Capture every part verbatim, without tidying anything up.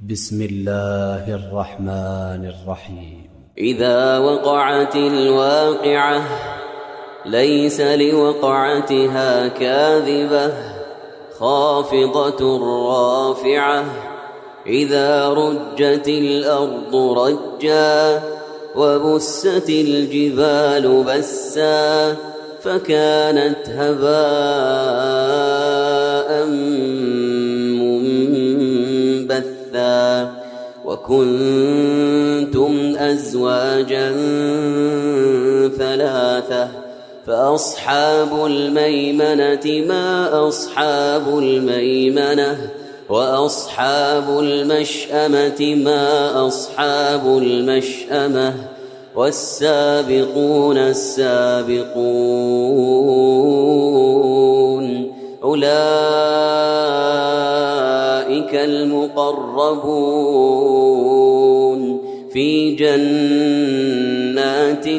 بسم الله الرحمن الرحيم. إذا وقعت الواقعة ليس لوقعتها كاذبة خافضة رافعة إذا رجت الأرض رجا وبست الجبال بسا فكانت هباء منبثا وكنتم أزواجا ثلاثة فأصحاب الميمنة ما أصحاب الميمنة وأصحاب المشأمة ما أصحاب المشأمة والسابقون السابقون أولئك المقربون في جنات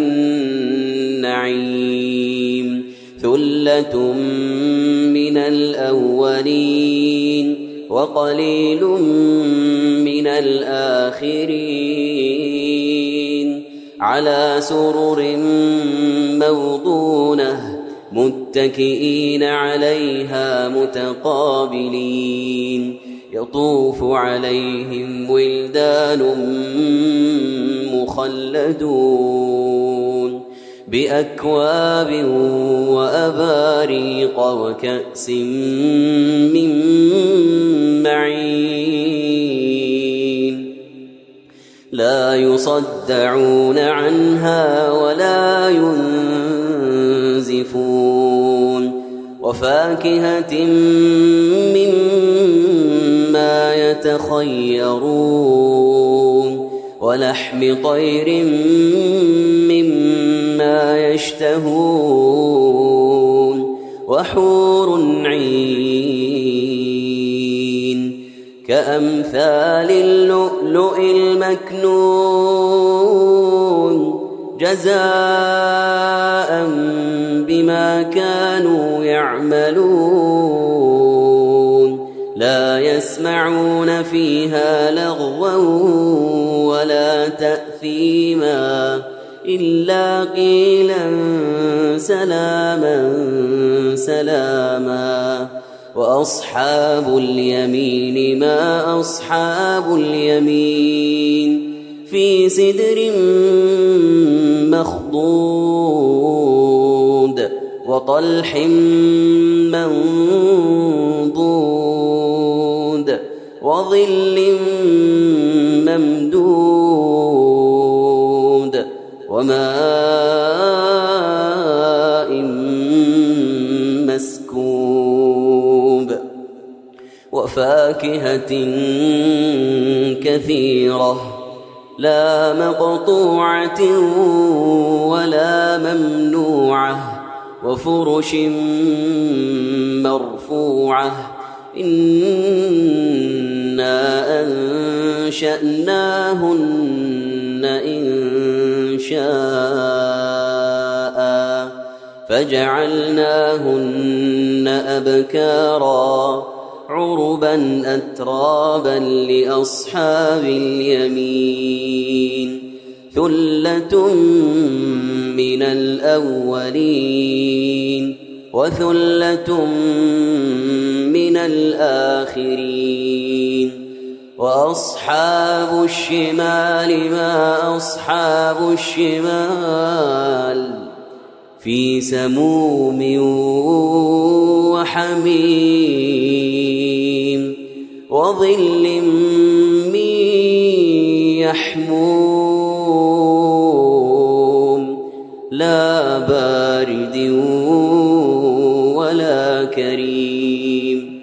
النعيم ثلة من الأولين وقليل من الآخرين على سرر موضونة متكئين عليها متقابلين يطوف عليهم ولدان مخلدون بأكواب وأباريق وكأس من معين لا يصدعون عنها ولا ينزفون وفاكهة مما يتخيرون ولحم طير مما يشتهون وحور عين كأمثال اللؤلؤ المكنون جزاء بما كانوا يعملون لا يسمعون فيها لغوا ولا تأثيما إلا قيلا سلاما سلاما وأصحاب اليمين ما أصحاب اليمين في سدر مخضود وطلح منضود وظل ممدود وماء مسكوب وفاكهة كثيرة لا مقطوعة ولا ممنوعة وفرش مرفوعة إنا أنشأناهن إن شاء فجعلناهن أبكارا عربا أترابا لأصحاب اليمين ثلة من الأولين وثلة من الآخرين وأصحاب الشمال ما أصحاب الشمال في سموم وحميم وظل من يحموم لا بارد ولا كريم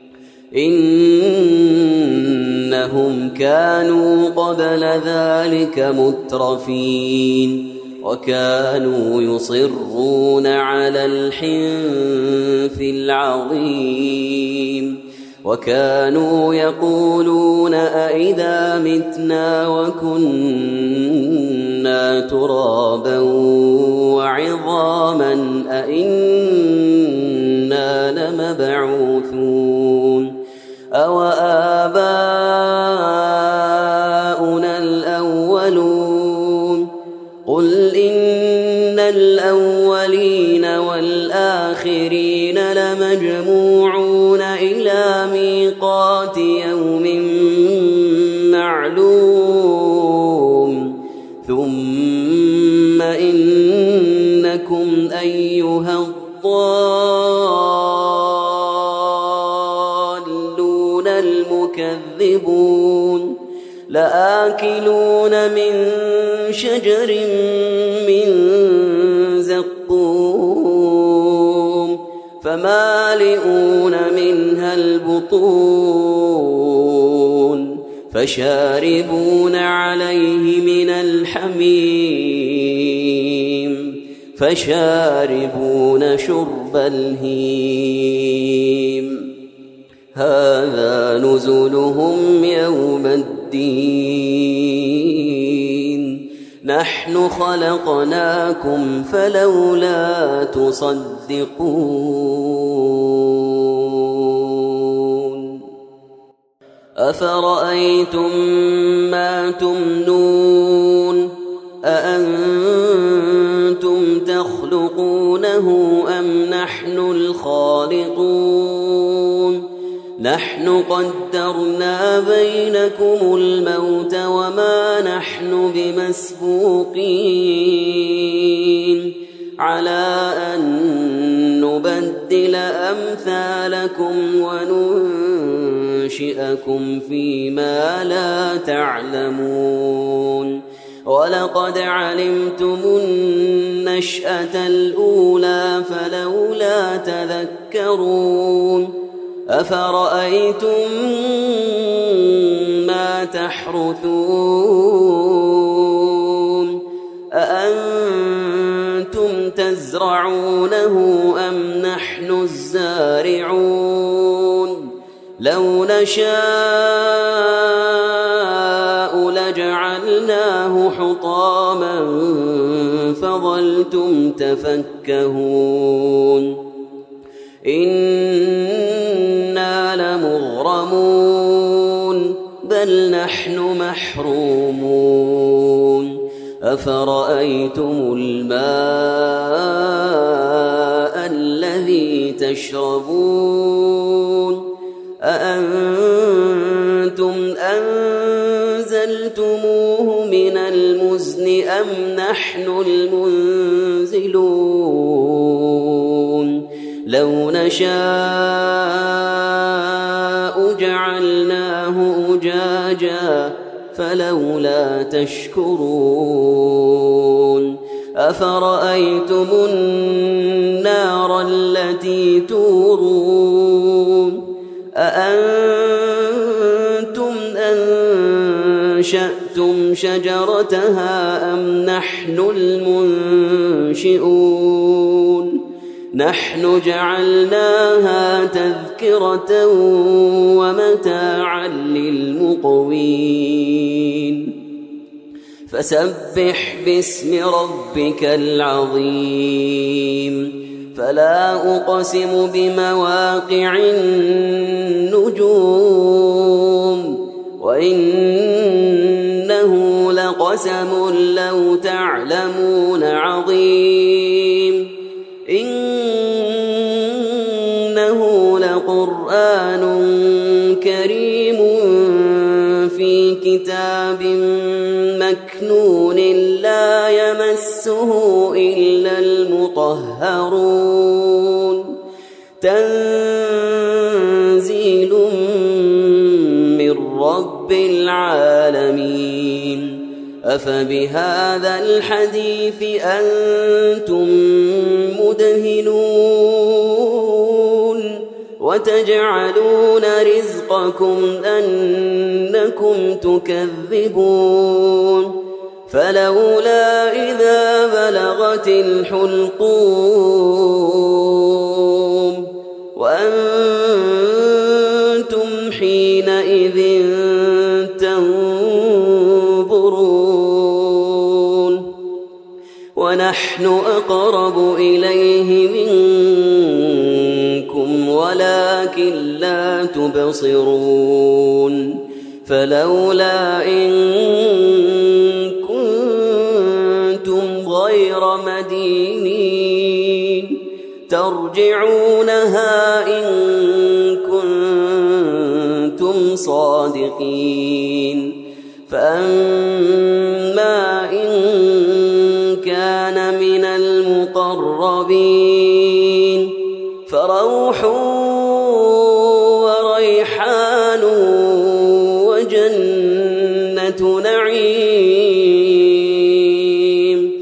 إنهم كانوا قبل ذلك مترفين وكانوا يصرون على الحنث العظيم وكانوا يقولون أئذا متنا وكنا ترابا وعظاما أئنا لمبعوثون أو آباؤنا يوم معلوم ثم إنكم أيها الضالون المكذبون لآكلون من شجر من زقوم فمالئون منها البطون فشاربون عليه من الحميم فشاربون شرب الهيم هذا نزلهم يوم الدين نحن خلقناكم فلولا تصدقون أفرأيتم ما تمنون أأنتم تخلقونه أم نحن الخالقون نحن قدرنا بينكم الموت وما نحن بمسبوقين على أن نبدل أمثالكم وننشئكم فيما لا تعلمون ولقد علمتم النشأة الأولى فلولا تذكرون أفرأيتم ما تحرثون أأنتم تزرعونه أم نحن الزارعون لو نشاء لجعلناه حطاما فظلتم تفكهون إنا لمغرمون بل نحن محرومون أفرأيتم الماء الذي تشربون أأنتم أنزلتموه من المزن أم نحن المنزلون لو نشاء جعلناه أجاجا فلولا تشكرون أفرأيتم النار التي تورون أأنتم أنشأتم شجرتها أم نحن المنشئون نحن جعلناها تذكرة ومتاعا للمقوين فسبح باسم ربك العظيم فلا أقسم بمواقع النجوم وإنه لقسم لو تعلمون عظيم إنه لقرآن كريم في كتاب مكنون لا يمسه إلا المطهرون تنزيل من رب العالمين أفبهذا الحديث أنتم مدهنون وتجعلون رزقكم أنكم تكذبون فلولا إذا بلغت الحلقوم وأنتم حينئذ تنظرون ونحن أقرب إليه منكم ولكن لا تبصرون فلولا إن كنتم غير مدينين ترجعونها إن كنتم صادقين فأما إن كان من المقربين فروح وريحان وجنة نعيم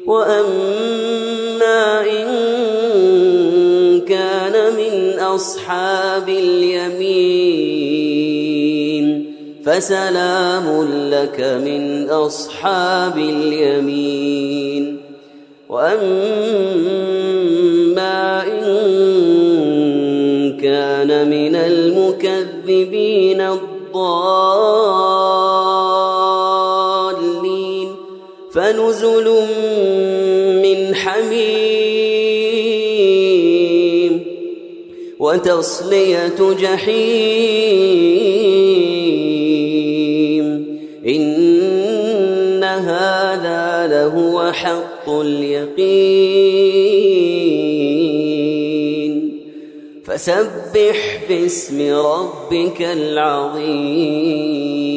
وأما إن كان من أصحاب اليمين فسلام لك من أصحاب اليمين وأما إن كان من المكذبين الضالين فنزل من حميم وتصلية جحيم إن هذا لهو حق اليقين فسبح باسم ربك العظيم.